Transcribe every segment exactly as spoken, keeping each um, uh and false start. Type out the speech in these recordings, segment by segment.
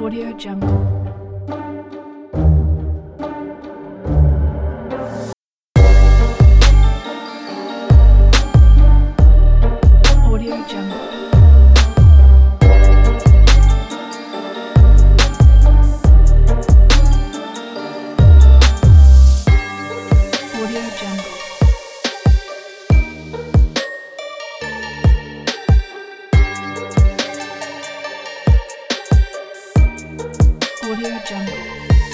Audio Jungle. Audio Jungle. Audio Jungle. Audio Jungle.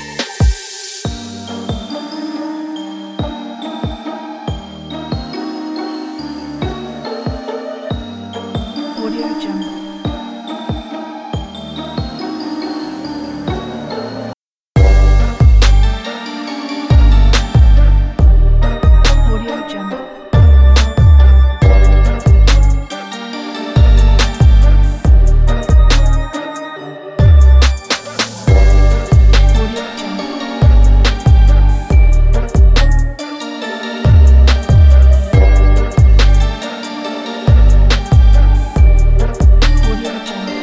Audio Jungle. Audio Jungle. Audio Jungle. Audio Jungle.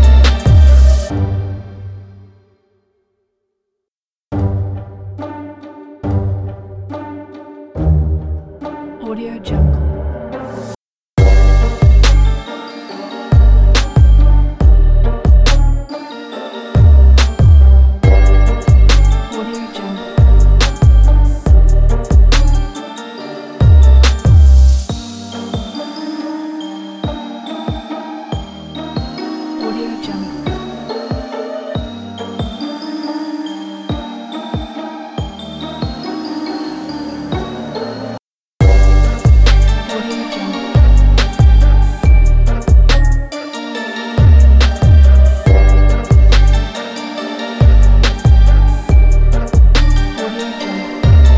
Audio Jungle. Audio Jungle. Audio Jungle. Audio Jungle. Audio Jungle.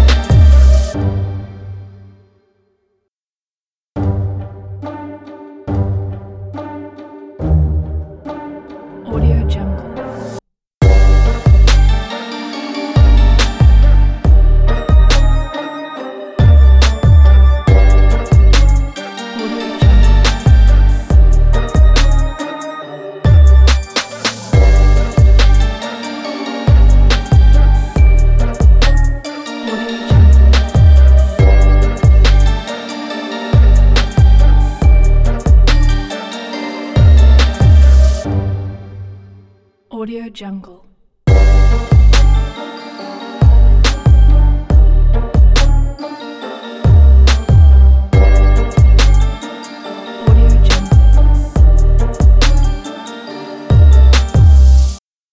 Audio Jungle. Audio Jungle. Audio Jungle. Audio Jungle.